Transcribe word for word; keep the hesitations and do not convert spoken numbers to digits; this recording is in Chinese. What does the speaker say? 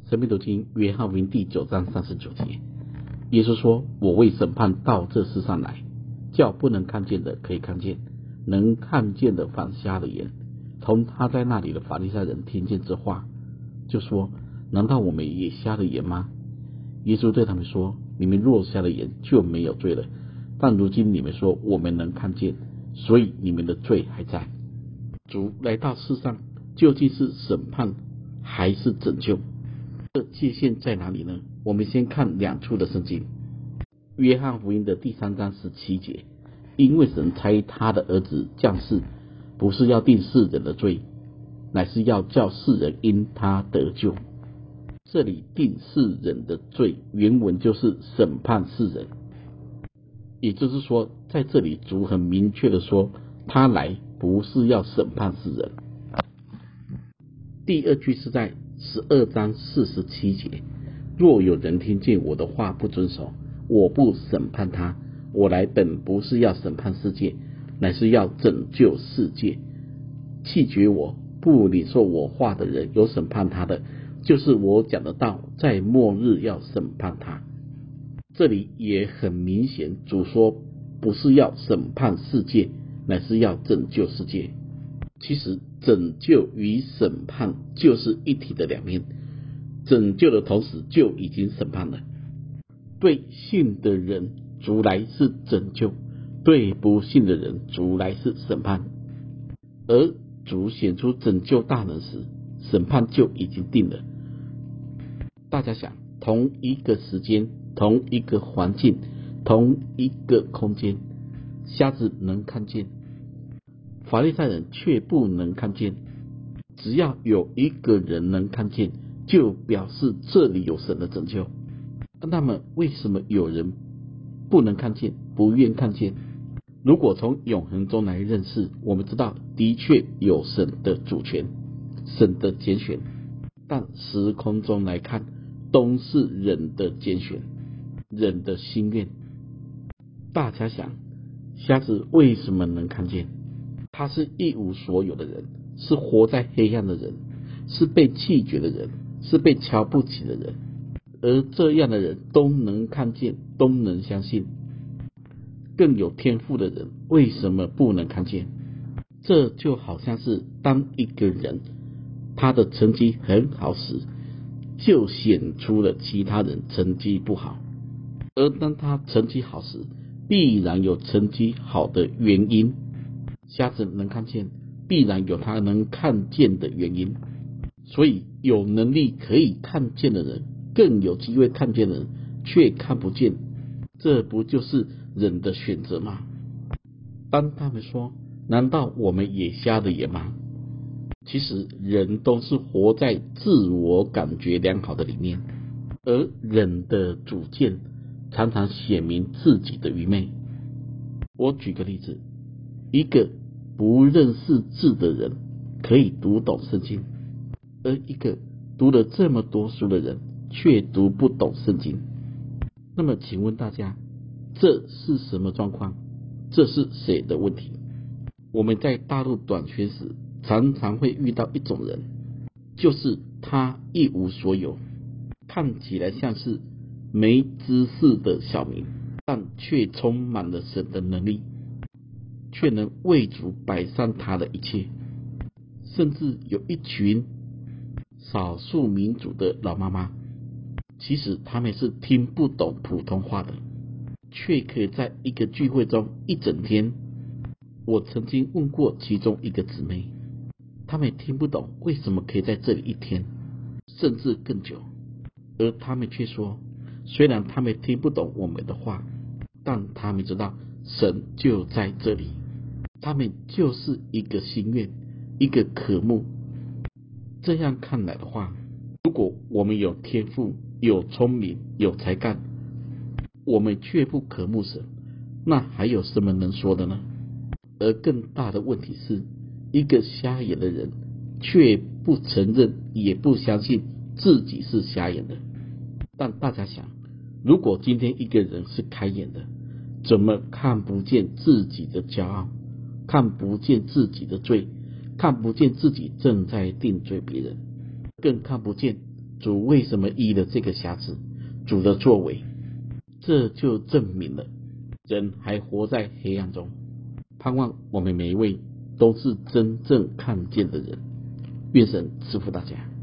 生命读经约翰福音第九章三十九节，耶稣说：我为审判到这世上来，叫不能看见的可以看见，能看见的反瞎了眼。从他在那里的法利赛人听见这话，就说：难道我们也瞎了眼吗？耶稣对他们说：你们若瞎了眼，就没有罪了，但如今你们说我们能看见，所以你们的罪还在。主来到世上，究竟是审判还是拯救？这界限在哪里呢？我们先看两处的圣经。约翰福音的第三章十七节，因为神差他的儿子降世，不是要定世人的罪，乃是要叫世人因他得救。这里定世人的罪，原文就是审判世人。也就是说，在这里主很明确的说，他来不是要审判世人。第二句是在十二章四十七节，若有人听见我的话不遵守，我不审判他，我来本不是要审判世界，乃是要拯救世界。弃绝我不领受我话的人，有审判他的，就是我讲的道，在末日要审判他。这里也很明显，主说不是要审判世界，乃是要拯救世界。其实拯救与审判就是一体的两面，拯救的同时就已经审判了。对信的人，主来是拯救；对不信的人，主来是审判。而主显出拯救大能时，审判就已经定了。大家想，同一个时间，同一个环境，同一个空间，瞎子能看见，法利赛人却不能看见。只要有一个人能看见，就表示这里有神的拯救。那么为什么有人不能看见，不愿看见？如果从永恒中来认识，我们知道的确有神的主权，神的拣选，但时空中来看，都是人的拣选，人的心愿。大家想，瞎子为什么能看见？他是一无所有的人，是活在黑暗的人，是被弃绝的人，是被瞧不起的人，而这样的人都能看见，都能相信。更有天赋的人为什么不能看见？这就好像是当一个人他的成绩很好时，就显出了其他人成绩不好，而当他成绩好时，必然有成绩好的原因。瞎子能看见，必然有他能看见的原因。所以有能力可以看见的人，更有机会看见的人却看不见，这不就是人的选择吗？当他们说难道我们也瞎了眼吗？其实人都是活在自我感觉良好的里面，而人的主见常常显明自己的愚昧。我举个例子，一个不认识字的人可以读懂圣经，而一个读了这么多书的人却读不懂圣经。那么请问大家，这是什么状况？这是谁的问题？我们在大陆短宣时常常会遇到一种人，就是他一无所有，看起来像是没知识的小民，但却充满了神的能力，却能为主摆上他的一切。甚至有一群少数民族的老妈妈，其实他们是听不懂普通话的，却可以在一个聚会中一整天。我曾经问过其中一个姊妹，他们听不懂为什么可以在这里一天，甚至更久，而他们却说，虽然他们听不懂我们的话，但他们知道神就在这里。他们就是一个心愿，一个渴慕。这样看来的话，如果我们有天赋，有聪明，有才干，我们却不渴慕神，那还有什么能说的呢？而更大的问题是，一个瞎眼的人却不承认也不相信自己是瞎眼的。但大家想，如果今天一个人是开眼的，怎么看不见自己的骄傲，看不见自己的罪，看不见自己正在定罪别人，更看不见主为什么医了这个瞎子？主的作为，这就证明了人还活在黑暗中。盼望我们每一位都是真正看见的人。愿神赐福大家。